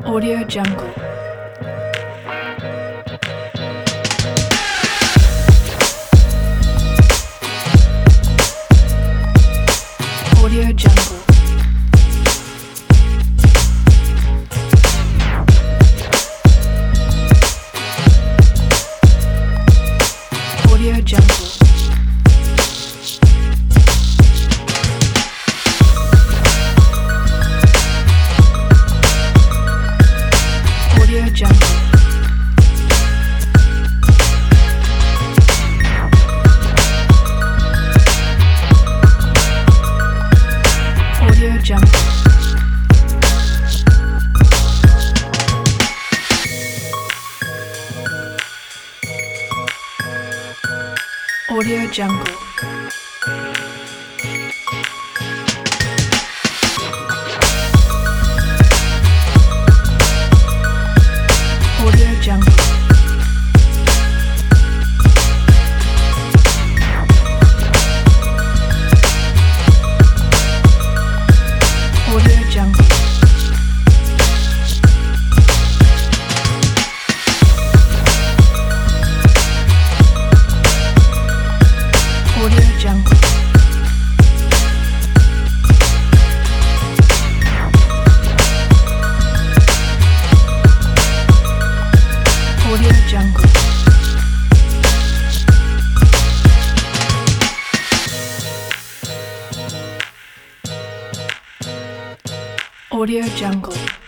Audio Jungle. Audio Jungle. Audio Jungle. Audio Jungle. Audio Jungle. Audio Jungle. Audio Jungle. Audio Jungle. Audio Jungle. Audio Jungle. Audio Jungle.